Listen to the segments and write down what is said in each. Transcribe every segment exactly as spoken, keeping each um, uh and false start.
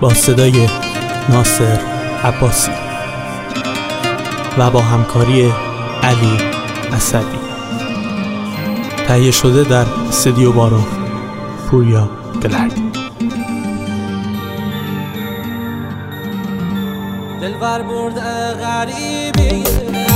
با صدای ناصر عباسی و با همکاری علی اسدی، تهیه شده در استودیو بارون، پوریا گلردی. دلبر برد غریبی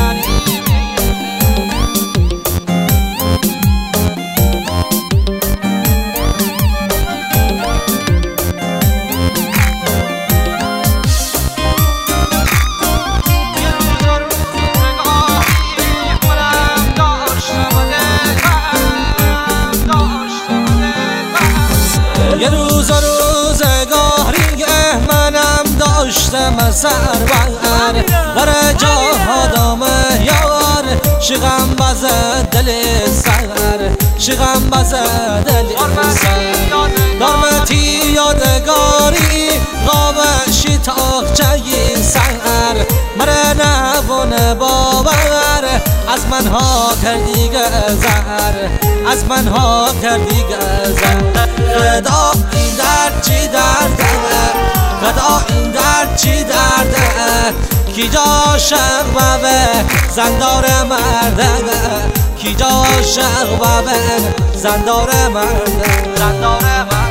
یه روز روزگاری منم داشتم سر بر بر جا دامه یار شغم بزه دل سر شغم بزه دل سر دارمتی یادگاری غابشی تاقچه سر مره نبونه باور از من ها کردی گذر از من ها کردی گذر خدا این درد چی درده خدا این درد چی درده کی جا شغبه زندار مرده کی جا شغبه زندار مرده زندار مرده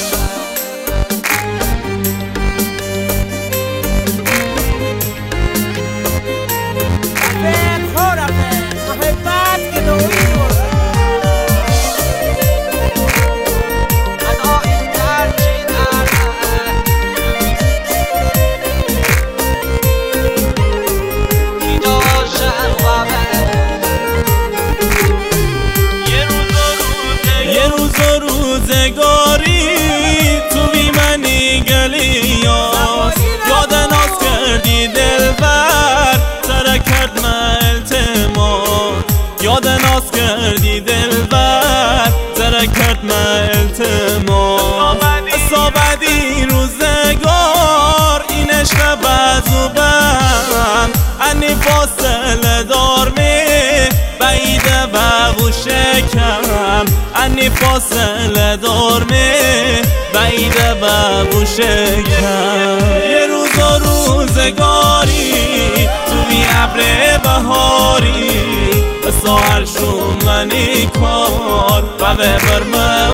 روزگاری تو بی منی گلیاس یاد ناز کردی دلبر سر کرد من التماس یاد ناز کردی دلبر سر کرد من التماس صابدی روزگار این عشق بزو بم انی فاصله دار می بعیده و بو شکم انی فاصله دار می بعیده و بو شکم یه روز و روزگاری تو بی ابر بهاری به ساحل شو منی کار و به برمه